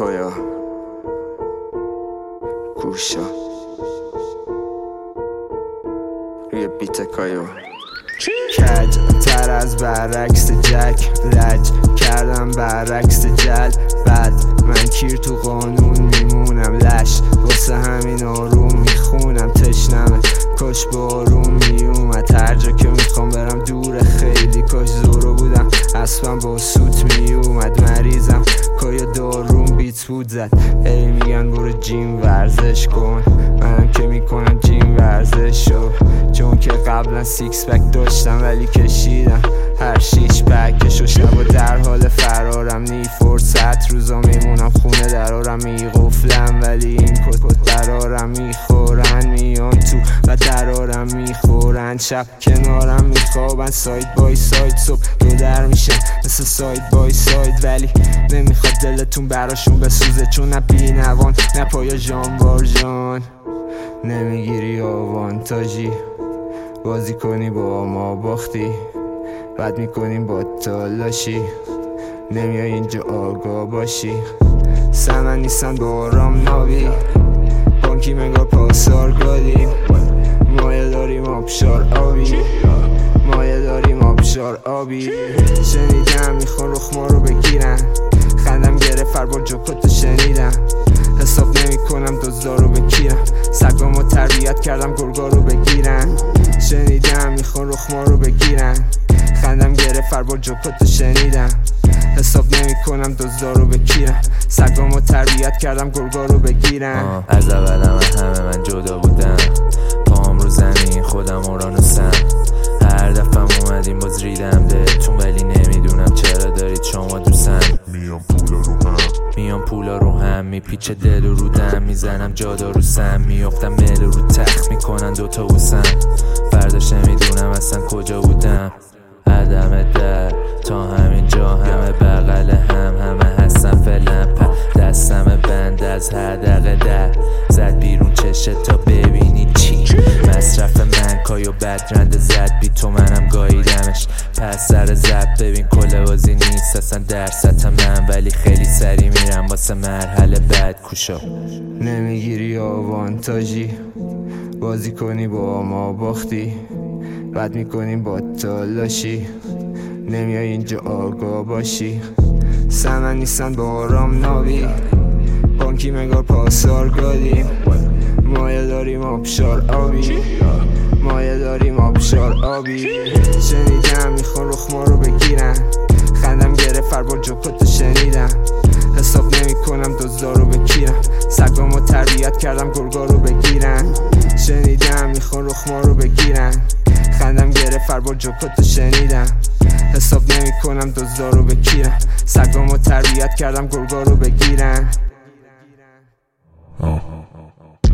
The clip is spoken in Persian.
پایا گوشا روی بیت کایو کج تر از برعکس جک لج کردم برعکس جل بعد من کیر تو قانون میمونم لش واسه همین آروم میخونم تشنمه کاش با آروم میومد هر جا که میخوام برم دور خیلی کاش زورو بودم اسبم با سوت میومد مریضم کایا داروم بیت بود زد هی میگن برو جیم ورزش کن منم که میکنم جیم ورزش شو چون که قبلا سیکس پک داشتم ولی کشیدم هر شیش پکش و شبا در حال فرارم نی فرصت روزا میمونم خونه درارم میقفلم ولی این کت درارم میخورن میان تو و درارم میخورن شب کنارم میخوابن ساید بای ساید صبح دو در میشه مثل ساید بای ساید ولی نمیخواد دلتون براشون بسوزه چون نه بی نوان نه پایا جانوار جان نمیگیری آوانتاژی بازی کنی با ما باختی بعد میکنیم با تالاشی نمیای اینجا آگاه باشی سمن نیستن با آرام نابی بانکی منگار پاسار گادیم مایه داریم آبشار آبی مایه داریم آبشار آبی شنیدم میخوان رخ ما رو بگیرن خندم گرفت هر بار جوکاتو شنیدم حساب نمی کنم دزدا رو بگیرم سگامو تربیت کردم گرگا رو بگیرن شنیدم میخوان رخ ما رو بگیرن خندم گرفت هر بار جوکاتو شنیدم حساب نمی کنم دزدا رو بگیرم سگامو تربیت کردم گرگا رو بگیرن از اولم همه من جدا بودم پام رو زمین خودم اورانوسم هر دفعه اومدیم باز ریدم بهتون ولی نمیدونم چرا دارید شما دوستم میام پولا رو هم میپیچه دل و رو دم میزنم جادا رو سم میافتم مل رو تخت میکنن دوتا بوسم فرداش نمیدونم اصلا کجا بودم عدم در تا همین جا همه بغل همه هستن فعلا دستم بند از هر دقیقه در زد بیرون چشه تا ببینی چی مصرف من کایو بدرنده زد بی تو منم گاییدمش پس سر زد ببین کل بازی نیست اصلا در سطح من ولی خیلی سری میرم واسه مرحله بعد کوشا نمیگیری آوانتاژی بازی کنی با ما باختی بعد میکنیم با تالاشی نمیای اینجا آگاه باشی سمن نیستن با آرام نابی بانکی منگار پاسار گادیم مایه داریم آبشار آبی مایه داریم آبشار آبی شنیدم میخوان رخ ما رو بگیرن خندم گرفت هر بار جوکاتو شنیدم حساب نمی کنم دزدا رو بگیرم سگامو تربیت کردم گرگا رو بگیرن شنیدم میخوان رخ ما رو بگیرن خندم گرفت هر بار جوکاتو شنیدم حساب نمی کنم دزدا رو بگیرم سگامو تربیت کردم گرگا رو بگیرن